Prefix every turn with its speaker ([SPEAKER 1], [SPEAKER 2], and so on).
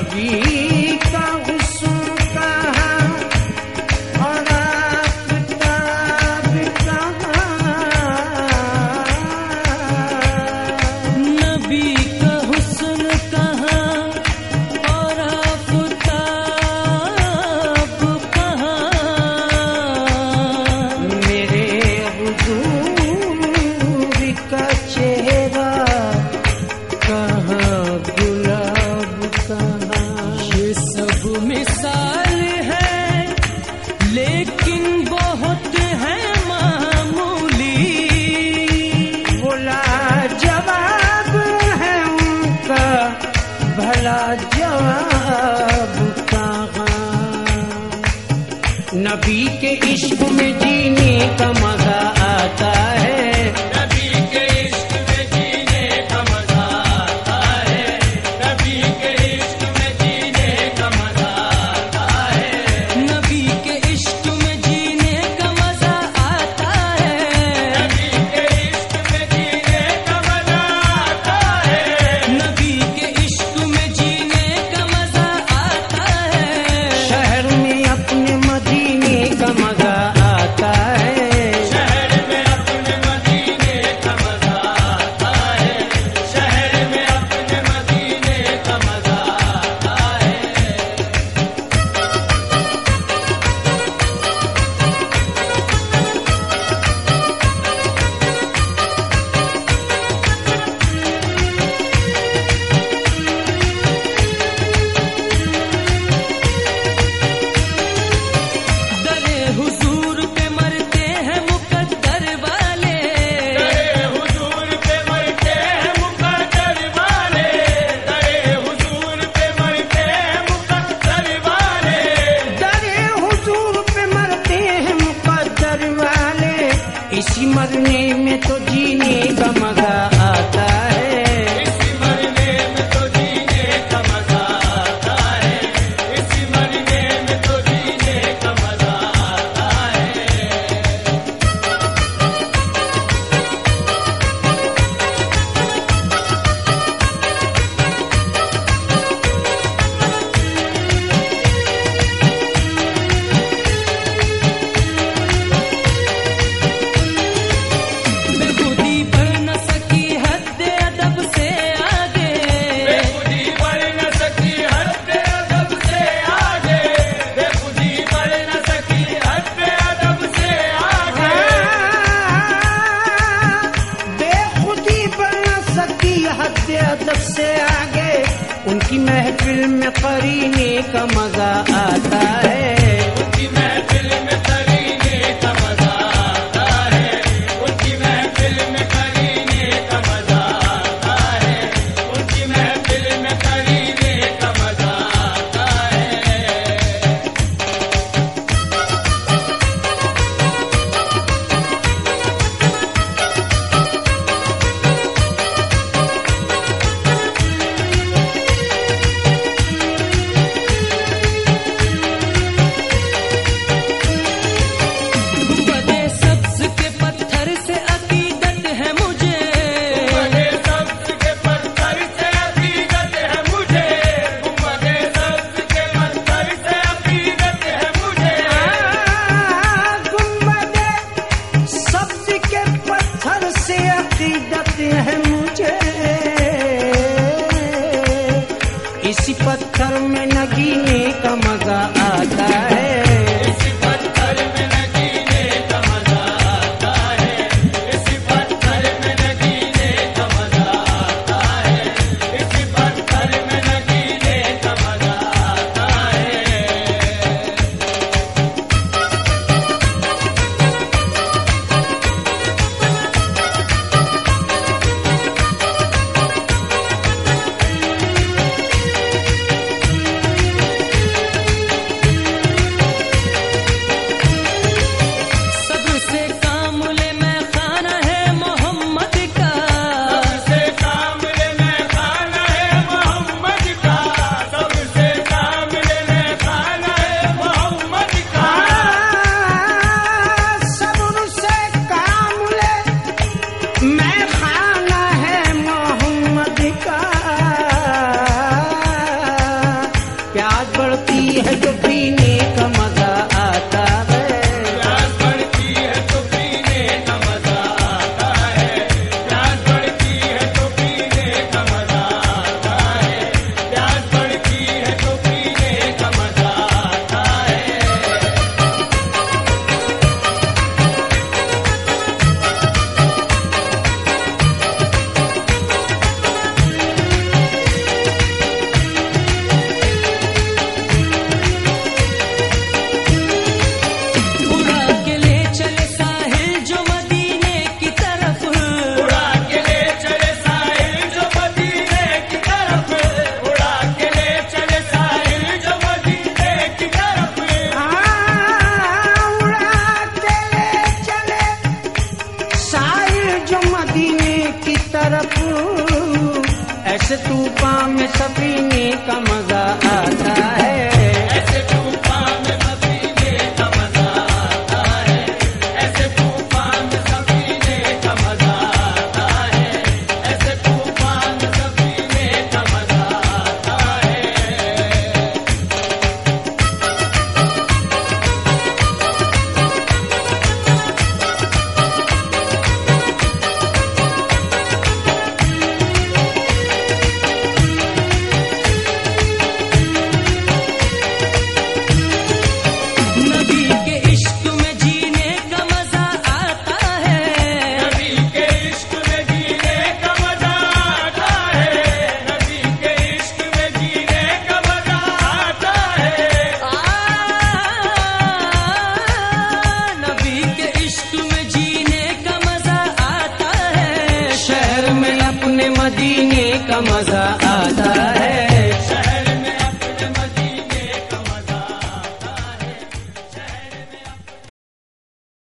[SPEAKER 1] नबी का हुस्न कहाँ और आफताब कहाँ,
[SPEAKER 2] नबी का हुस्न कहाँ और आफताब कहाँ,
[SPEAKER 1] मेरे हुजूर का चेहरा कहाँ, गुलाब कहाँ।
[SPEAKER 2] ये सब मिसाल है लेकिन बहुत है मामूली।
[SPEAKER 1] बोला जवाब है उनका, भला जवाब कहाँ। नबी के इश्क में जीने का मजा आता है,
[SPEAKER 2] नबी के इश्क में जीने का मजा आता है, नबी के इश्क में जीने का मजा आता है, नबी के इश्क में जीने का मजा आता है, नबी के इश्क में जीने का मजा आता है, नबी के इश्क में जीने का मजा आता है।
[SPEAKER 1] शहर में अपने मदीने का मजा आता है,
[SPEAKER 2] शहर में अपने मदीने का मजा आता है, शहर में अपने मदीने का मजा आता है। दरे हुजूर पे मरते हैं मुकद्दर वाले, दरे हुजूर पे मरते हैं मुकद्दर वाले, दरे हुजूर पे मरते हैं मुकद्दर वाले,
[SPEAKER 1] दरे हुजूर पे मरते हैं मुकद्दर वाले। इसी मरने में तो जीने का मजा आता है,
[SPEAKER 2] इसी मरने में तो जीने का मजा आता है, इसी मरने में तो जीने का मजा आता है। बेखुदी बढ़ न सकी हद अदब से आगे, बेखुदी बढ़ न सकी हद अदब से आगे, बेखुदी बढ़ न सकी हद अदब से आगे,
[SPEAKER 1] बेखुदी बढ़ न सकी हद अदब से आगे। उनकी महफिल में करीने का मजा आता है,
[SPEAKER 2] उनकी महफिल में करीने का मजा आता है, उनकी महफिल में करीने का मजा आता है, उनकी महफिल में करीने का मजा आता है। गुंबदे सब्ज के पत्थर से अकीदत है मुझे, गुंबदे सब्ज के पत्थर से अकीदत है मुझे, गुंबदे सब्ज के पत्थर से अकीदत है मुझे,
[SPEAKER 1] गुंबदे सब्ज के पत्थर से अकीदत है मुझे। इसी पत्थर में नगीने का मजा आता है,
[SPEAKER 2] इसी पत्थर में नगीने का मजा आता है, इसी पत्थर में नगीने का मजा आता है, इसी पत्थर में नगीने का मजा आता है।
[SPEAKER 1] बढ़ती है तो पीने का मजा आता है।
[SPEAKER 2] प्यास बढ़ती है तो पीने का मजा आता है। प्यास बढ़ती है तो पीने का मजा आता है। प्यास बढ़ती है तो पीने का मजा आता है।
[SPEAKER 3] उड़ा के ले चले साहिल जो मदीने की तरफ,
[SPEAKER 2] उड़ा के ले चले साहिल जो मदीने की तरफ। उड़ा के ले चले साहिल जो मदीने की तरफ।
[SPEAKER 1] उड़ा के ले चले साहिल जो मदीने की तरफ, ऐसे तूफान में सफीने का मजा आता है।
[SPEAKER 2] ऐसे तूफान में सफीने का मजा आता है। ऐसे तूफान में सफीने का मजा आता है। ऐसे तूफान में सफीने का मजा आता है।
[SPEAKER 3] नबी के इश्क में जीने का मजा आता है।
[SPEAKER 2] नबी के इश्क में जीने का मजा आता है। नबी के इश्क में जीने का मजा आता है।
[SPEAKER 3] नबी के इश्क में जीने का मजा आता है।
[SPEAKER 1] शहर में अपने मदीने का मजा